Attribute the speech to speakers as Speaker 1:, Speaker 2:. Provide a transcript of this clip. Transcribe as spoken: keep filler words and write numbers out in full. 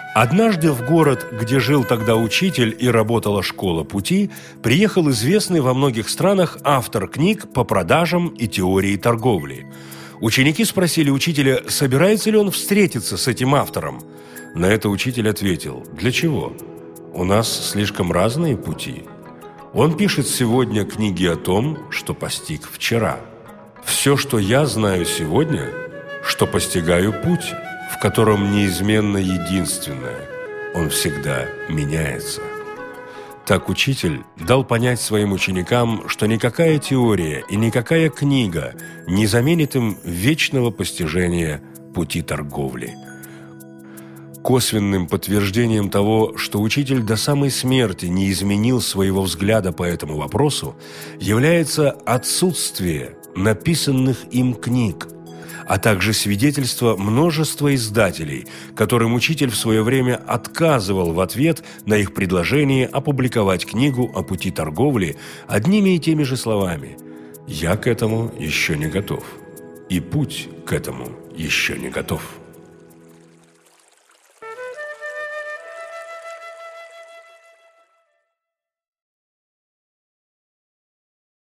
Speaker 1: Однажды в город, где жил тогда учитель и работала школа пути, приехал известный во многих странах автор книг по продажам и теории торговли. Ученики спросили учителя, собирается ли он встретиться с этим автором. На это учитель ответил: «Для чего? У нас слишком разные пути. Он пишет сегодня книги о том, что постиг вчера. Все, что я знаю сегодня, что постигаю путь, в котором неизменно единственное. Он всегда меняется». Так учитель дал понять своим ученикам, что никакая теория и никакая книга не заменит им вечного постижения пути торговли. Косвенным подтверждением того, что учитель до самой смерти не изменил своего взгляда по этому вопросу, является отсутствие написанных им книг, а также свидетельство множества издателей, которым учитель в свое время отказывал в ответ на их предложение опубликовать книгу о пути торговли одними и теми же словами: «Я к этому еще не готов, и путь к этому еще не готов».